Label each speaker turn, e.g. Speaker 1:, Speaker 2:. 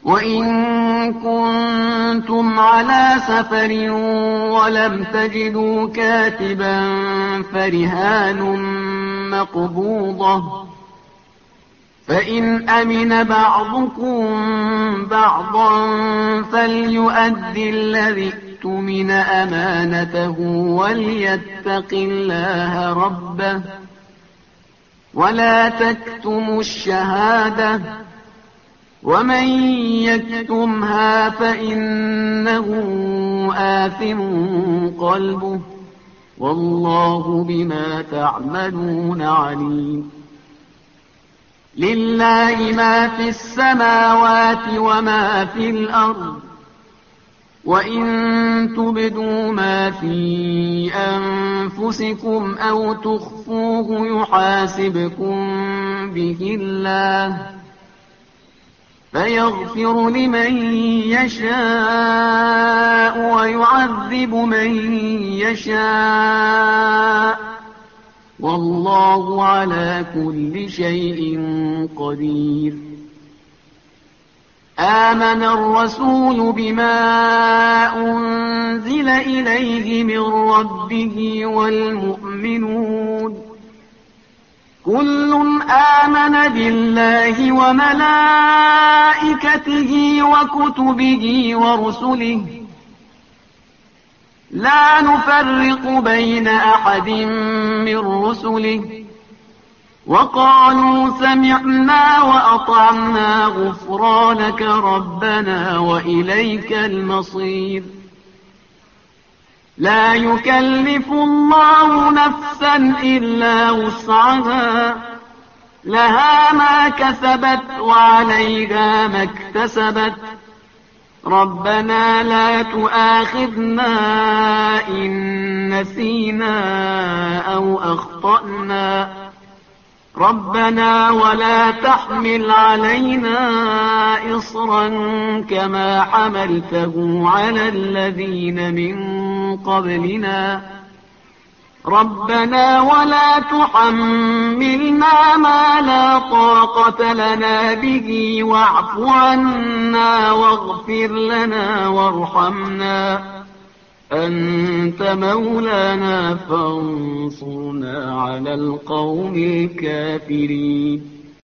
Speaker 1: وإن كنتم على سفر ولم تجدوا كاتبا فرهان مقبوضة، فإن أمن بعضكم بعضا فليؤد الذي اؤتمن أمانته وليتق الله ربه ولا تكتموا الشهادة، ومن يكتمها فإنه آثم قلبه والله بما تعملون عليم. لله ما في السماوات وما في الأرض، وإن تبدوا ما في أنفسكم أو تخفوه يحاسبكم به الله فيغفر لمن يشاء ويعذب من يشاء والله على كل شيء قدير. آمن الرسول بما أنزل إليه من ربه والمؤمنون كل آمن بالله وملائكته وكتبه ورسله لا نفرق بين أحد من رسله وقالوا سمعنا وأطعنا غفرانك ربنا وإليك المصير. لا يكلف الله نفسا إلا وسعها لها ما كسبت وعليها ما اكتسبت ربنا لا تؤاخذنا إن نسينا أو أخطأنا ربنا ولا تحمل علينا إصرا كما حملته على الذين من قبلنا ربنا ولا تحملنا ما لا طاقة لنا به واعف عنا واغفر لنا وارحمنا أنت مولانا فانصرنا على القوم الكافرين.